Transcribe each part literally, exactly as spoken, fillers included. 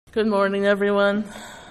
Good morning, everyone.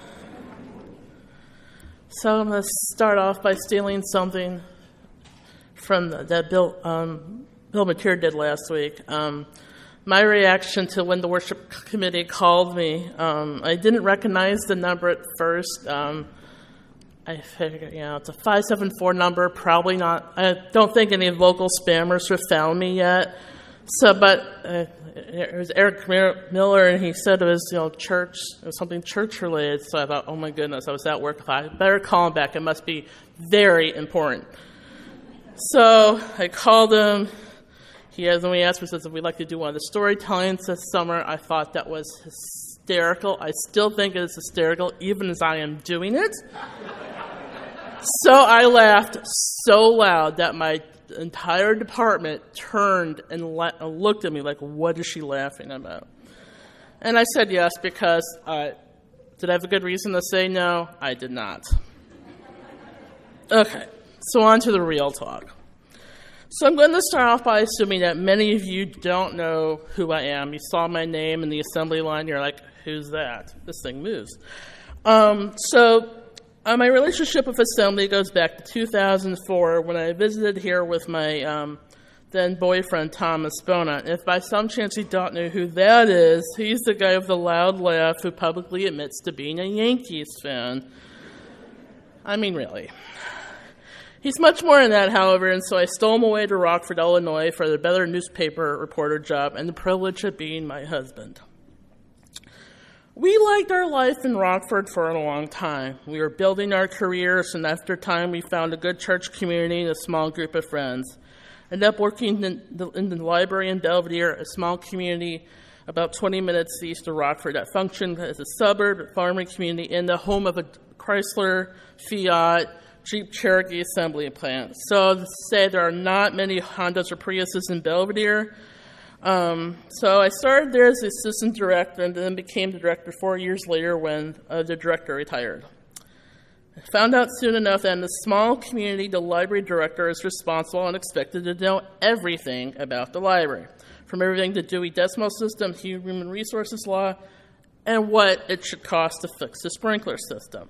So I'm going to start off by stealing something from the, that Bill um, Bill McCure did last week. Um, my reaction to when the worship committee called me, um, I didn't recognize the number at first. Um, I figured, you know, it's a five seven four number, probably not. I don't think any local spammers have found me yet. So, but uh, it was Eric Miller, and he said it was, you know, church, it was something church related. So I thought, oh my goodness, I was at work. I better call him back. It must be very important. So I called him. He has, when he asked me, says if we'd like to do one of the storytellings this summer. I thought that was hysterical. I still think it is hysterical, even as I am doing it. So I laughed so loud that my entire department turned and le- looked at me like, what is she laughing about? And I said yes, because uh, did I have a good reason to say no? I did not. Okay, so on to the real talk. So I'm going to start off by assuming that many of you don't know who I am. You saw my name in the assembly line, you're like, who's that? This thing moves. Um, so uh, my relationship with Assembly goes back to two thousand four when I visited here with my um, then boyfriend, Thomas Bona. If by some chance you don't know who that is, he's the guy with the loud laugh who publicly admits to being a Yankees fan. I mean, really. He's much more than that, however, and so I stole him away to Rockford, Illinois for the better newspaper reporter job and the privilege of being my husband. We liked our life in Rockford for a long time. We were building our careers, and after time we found a good church community and a small group of friends. Ended up working in the, in the library in Belvedere, a small community about twenty minutes east of Rockford that functioned as a suburb, farming community, and the home of a Chrysler, Fiat, Jeep Cherokee assembly plant. So to say there are not many Hondas or Priuses in Belvedere. Um, so I started there as the assistant director and then became the director four years later when uh, the director retired. I found out soon enough that in the small community, the library director is responsible and expected to know everything about the library, from everything to Dewey Decimal System, Human Resources Law, and what it should cost to fix the sprinkler system.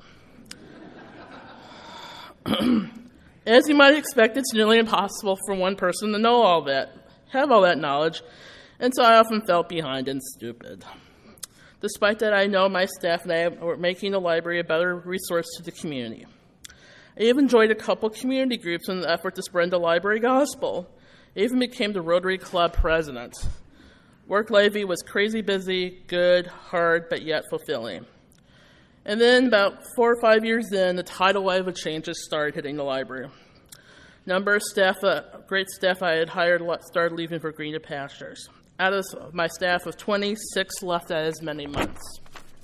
As you might expect, it's nearly impossible for one person to know all that, have all that knowledge, and so I often felt behind and stupid. Despite that, I know my staff and I were making the library a better resource to the community. I even joined a couple community groups in the effort to spread the library gospel. I even became the Rotary Club president. Work Levy was crazy busy, good, hard, but yet fulfilling. And then about four or five years in, the tidal wave of changes started hitting the library. Number of staff, uh, great staff I had hired started leaving for greener pastures. Out of my staff of twenty, six left at as many months,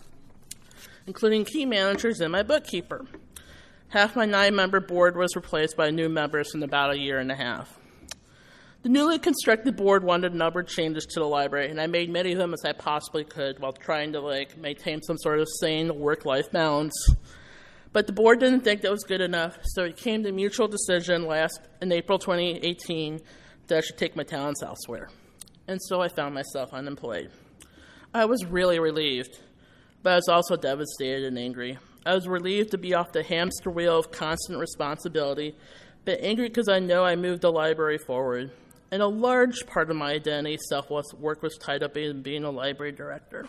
including key managers and my bookkeeper. Half my nine-member board was replaced by new members in about a year and a half. The newly constructed board wanted a number of changes to the library, and I made many of them as I possibly could while trying to like maintain some sort of sane work-life balance. But the board didn't think that was good enough, so it came to a mutual decision last in April twenty eighteen that I should take my talents elsewhere. And so I found myself unemployed. I was really relieved, but I was also devastated and angry. I was relieved to be off the hamster wheel of constant responsibility, but angry because I know I moved the library forward. And a large part of my identity self-work was tied up in being a library director.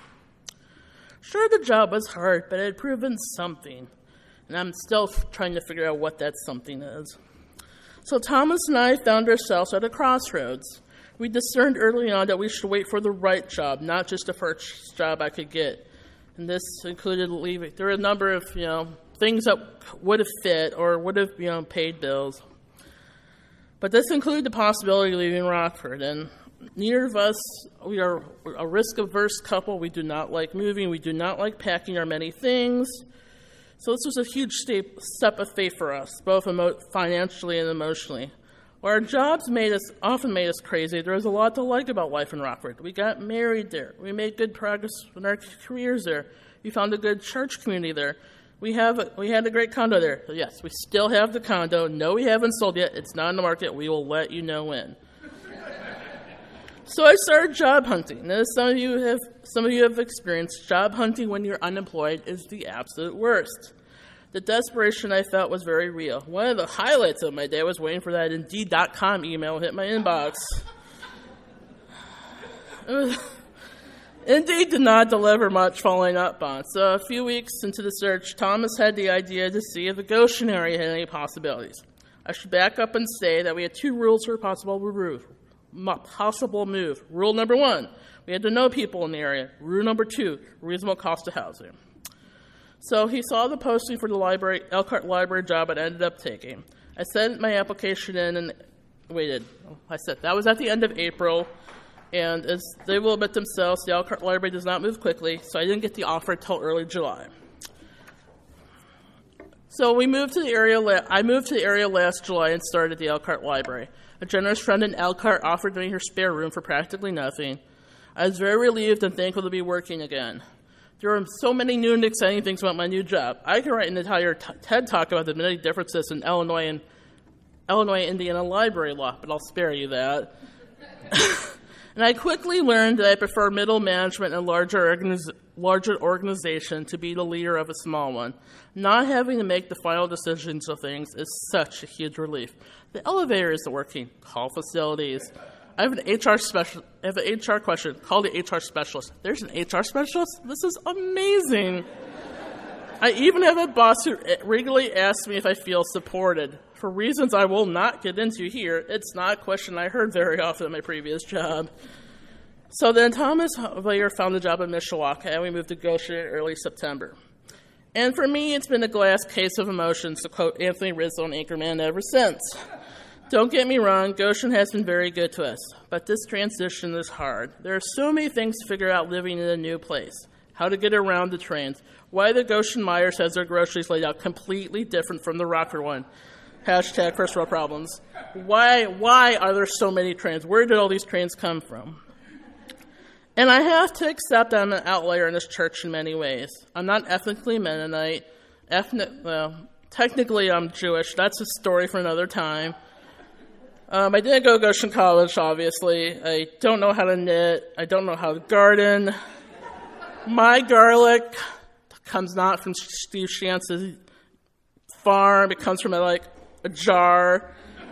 Sure, the job was hard, but it had proven something. And I'm still trying to figure out what that something is. So Thomas and I found ourselves at a crossroads. We discerned early on that we should wait for the right job, not just the first job I could get. And this included leaving. There were a number of, you know, things that would have fit or would have, you know, paid bills. But this included the possibility of leaving Rockford, and neither of us, we are a risk-averse couple. We do not like moving. We do not like packing our many things. So this was a huge step of faith for us, both emo- financially and emotionally. While our jobs made us often made us crazy, there was a lot to like about life in Rockford. We got married there. We made good progress in our careers there. We found a good church community there. We have a, we had a great condo there. So yes, we still have the condo. No, we haven't sold yet. It's not on the market. We will let you know when. So I started job hunting. Now, some of you have some of you have experienced job hunting when you're unemployed is the absolute worst. The desperation I felt was very real. One of the highlights of my day was waiting for that Indeed dot com email to hit my inbox. Indeed did not deliver much following up on. So a few weeks into the search, Thomas had the idea to see if the Goshen area had any possibilities. I should back up and say that we had two rules for a possible move. Possible move. Rule number one, we had to know people in the area. Rule number two, reasonable cost of housing. So he saw the posting for the library, Elkhart Library job and ended up taking. I sent my application in and waited. I said that was at the end of April, and as they will admit themselves, the Elkhart Library does not move quickly, so I didn't get the offer until early July. So we moved to the area. I moved to the area last July and started at the Elkhart Library. A generous friend in Elkhart offered me her spare room for practically nothing. I was very relieved and thankful to be working again. There are so many new and exciting things about my new job. I could write an entire t- TED Talk about the many differences in Illinois and Illinois Indiana library law, but I'll spare you that. And I quickly learned that I prefer middle management in a larger, organiz- larger organization to be the leader of a small one. Not having to make the final decisions of things is such a huge relief. The elevator isn't working. Call facilities. I have an H R special. I have an H R question. Call the H R specialist. There's an H R specialist? This is amazing. I even have a boss who regularly asks me if I feel supported. For reasons I will not get into here, it's not a question I heard very often at my previous job. So then Thomas later found a job in Mishawaka, and we moved to Goshen in early September. And for me, it's been a glass case of emotions, to quote Anthony Rizzo and Anchorman, ever since. Don't get me wrong, Goshen has been very good to us, but this transition is hard. There are so many things to figure out living in a new place. How to get around the trains. Why the Goshen Myers has their groceries laid out completely different from the Rockford one. Hashtag first world problems. Why, why are there so many trains? Where did all these trains come from? And I have to accept I'm an outlier in this church in many ways. I'm not ethnically Mennonite. Ethnic, well, technically I'm Jewish. That's a story for another time. Um, I didn't go to Goshen College, obviously. I don't know how to knit. I don't know how to garden. My garlic comes not from Steve Shantz's farm. It comes from a, like a jar.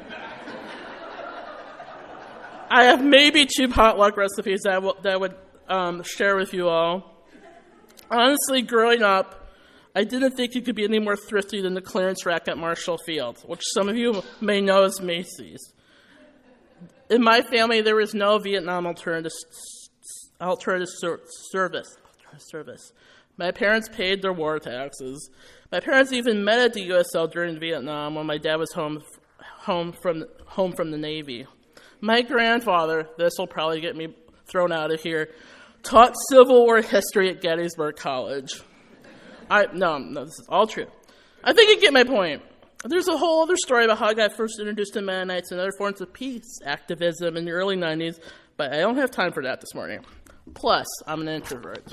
I have maybe two potluck recipes that I, will, that I would um, share with you all. Honestly, growing up, I didn't think you could be any more thrifty than the clearance rack at Marshall Field, which some of you may know as Macy's. In my family, there was no Vietnam alternative, alternative service. service. My parents paid their war taxes. My parents even met at the U S L during Vietnam when my dad was home, home from home from the Navy. My grandfather, this will probably get me thrown out of here, taught Civil War history at Gettysburg College. I no, no, this is all true. I think you get my point. There's a whole other story about how I got first introduced to Mennonites and other forms of peace activism in the early nineties, but I don't have time for that this morning. Plus, I'm an introvert.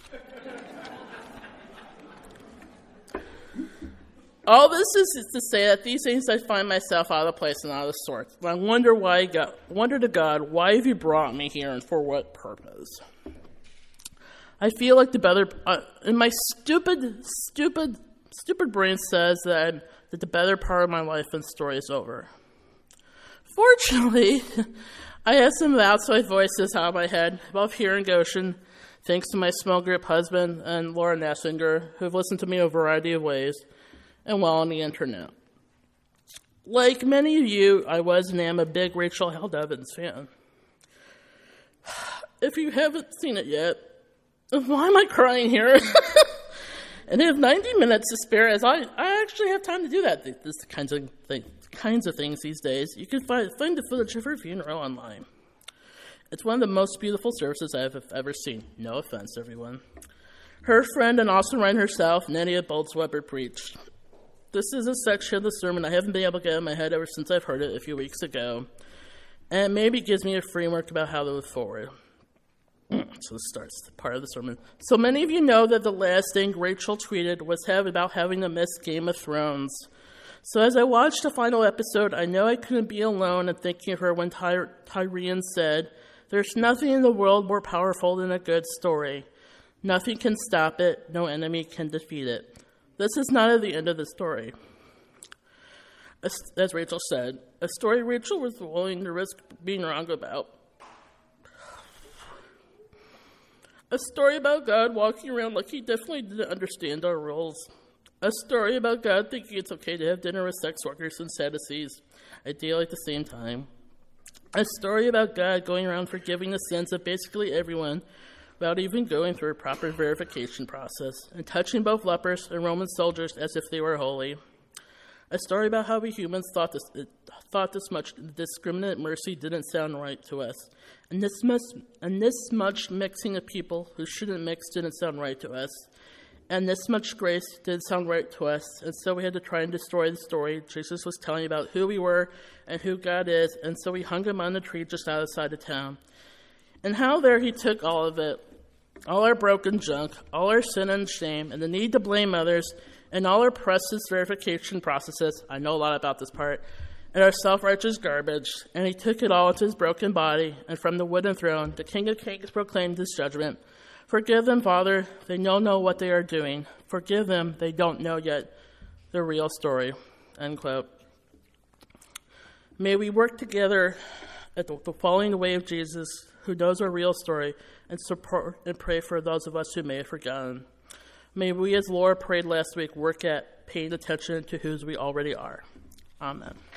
All this is, is to say that these days I find myself out of place and out of sorts. And I wonder why God, wonder to God, why have you brought me here and for what purpose? I feel like the better, uh, and my stupid, stupid, stupid brain says that, I'm, that the better part of my life and story is over. Fortunately, I have some outside voices out of my head, both here in Goshen, thanks to my small group husband and Laura Nessinger, who have listened to me in a variety of ways, and well on the internet. Like many of you, I was and am a big Rachel Held Evans fan. If you haven't seen it yet, why am I crying here? And I have ninety minutes to spare, as I, I actually have time to do that. This kinds of thing, kinds of things these days. You can find, find the footage of her funeral online. It's one of the most beautiful services I've ever seen. No offense, everyone. Her friend and Austin Ryan herself, Nydia Bolz-Weber, preached. This is a section of the sermon I haven't been able to get in my head ever since I've heard it a few weeks ago. And it maybe gives me a framework about how to move forward. So this starts part of the sermon. So many of you know that the last thing Rachel tweeted was have about having to miss Game of Thrones. So as I watched the final episode, I know I couldn't be alone in thinking of her when Ty- Tyrion said, There's nothing in the world more powerful than a good story. Nothing can stop it. No enemy can defeat it. This is not at the end of the story. As, as Rachel said, a story Rachel was willing to risk being wrong about. A story about God walking around like he definitely didn't understand our rules. A story about God thinking it's okay to have dinner with sex workers and Sadducees, ideally at the same time. A story about God going around forgiving the sins of basically everyone without even going through a proper verification process, and touching both lepers and Roman soldiers as if they were holy. A story about how we humans thought this, thought this much discriminate mercy didn't sound right to us. And this, much, and this much mixing of people who shouldn't mix didn't sound right to us. And this much grace didn't sound right to us. And so we had to try and destroy the story Jesus was telling about who we were and who God is. And so we hung him on the tree just outside of town. And how there he took all of it, all our broken junk, all our sin and shame, and the need to blame others, and all our process verification processes, I know a lot about this part, and our self-righteous garbage, and he took it all into his broken body, and from the wooden throne, the King of Kings proclaimed his judgment. Forgive them, Father, they don't know what they are doing. Forgive them, they don't know yet the real story, end quote. May we work together at the, the following the way of Jesus, who knows our real story, and support and pray for those of us who may have forgotten. May we, as Laura prayed last week, work at paying attention to whose we already are. Amen.